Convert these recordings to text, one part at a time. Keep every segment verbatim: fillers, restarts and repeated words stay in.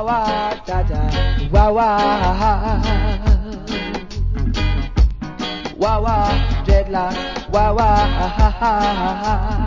Wah wah da da, wah wah, wah wah dreadlocks, wah wah.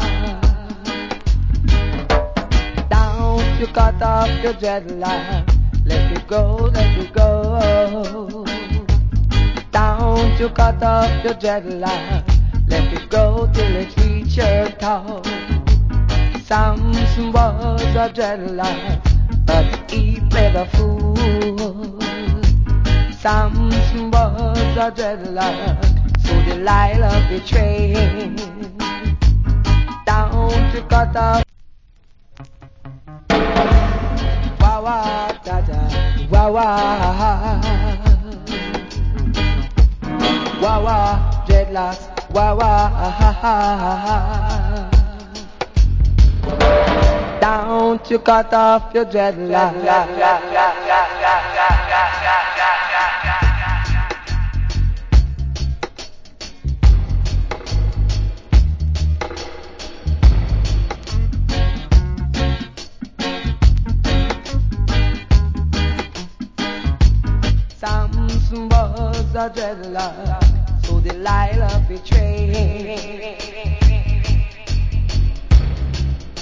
Don't you cut off your dreadlocks, let it go, let it go. Don't you cut off your dreadlocks, let it go till it reach your toe. Samson was a dreadlock, but he played a fool. Samson was a dreadlock, so Delilah betrayed. Down to cut off. Wah wah da da, wah wah, wah wah dreadlocks, wah wah. Don't you cut off your dreadlocks. Samson was a dreadlock, so Delilah betrayed.